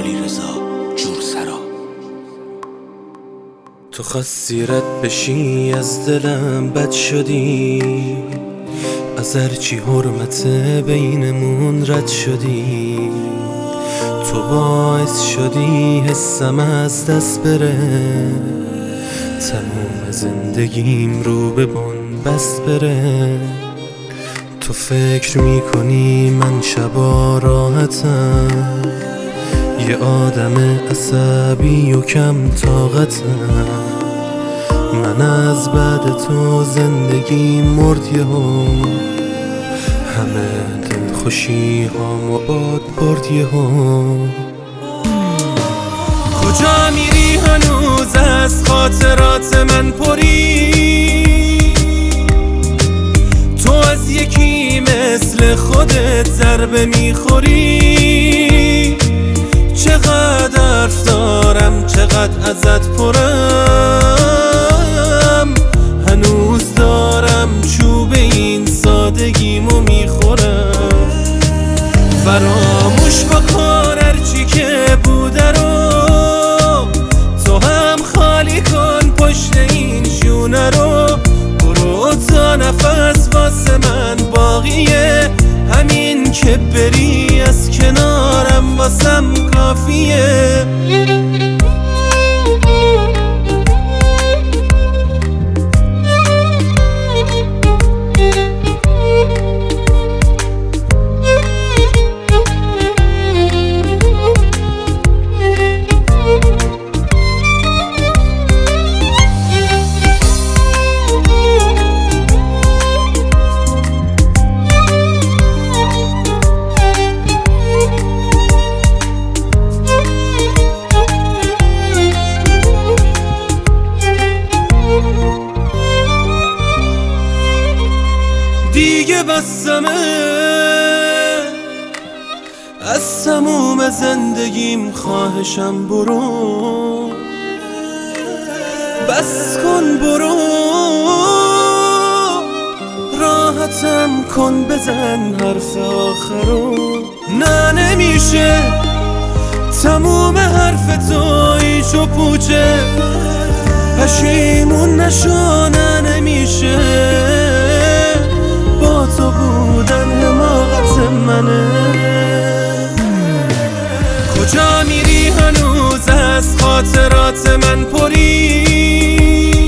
علیرضا جورسرا. تو خواستی رد بشی از دلم، بد شدی از هرچی حرمت بینمون رد شدی. تو باعث شدی حسم از دست بره، تمام زندگیم رو به بن‌بست بره. تو فکر میکنی من شبا راحتم، یه آدم عصبی و کم طاقتم. من از بعد تو زندگی مرد یهو، همه دلخوشی هامو باد برد یهو. کجا میری هنوز از خاطرات من پری؟ تو از یکی مثل خودت ضربه میخوری. چقدر حرف دارم، چقدر ازت پرم، هنوز دارم چوب این سادگیمو میخورم. فراموش بکن هرچی که بوده رو، تو هم خالی کن پشت این شونه رو. برو تا نفس واسه من باقیه، همین که بری از کنارم واسم کافیه. دیگه بسمه از تموم زندگیم، خواهشم برو، بس کن برو. راحتم کن بزن حرف آخرو. نه نمیشه تموم حرف تو ایش و پوچه، پشیمون نشو. نه نمیشه با تو بودن حماقت منه. کجا میری هنوز از خاطرات من پری؟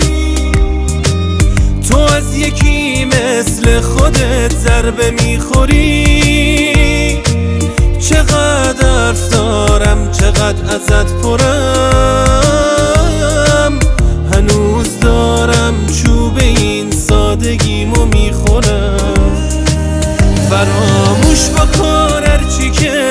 تو از یکی مثل خودت ضربه میخوری. چقدر حرف دارم، چقدر ازت پرم، هنوز دارم چوب این سادگیمو میخورم. فراموش بکن هرچی که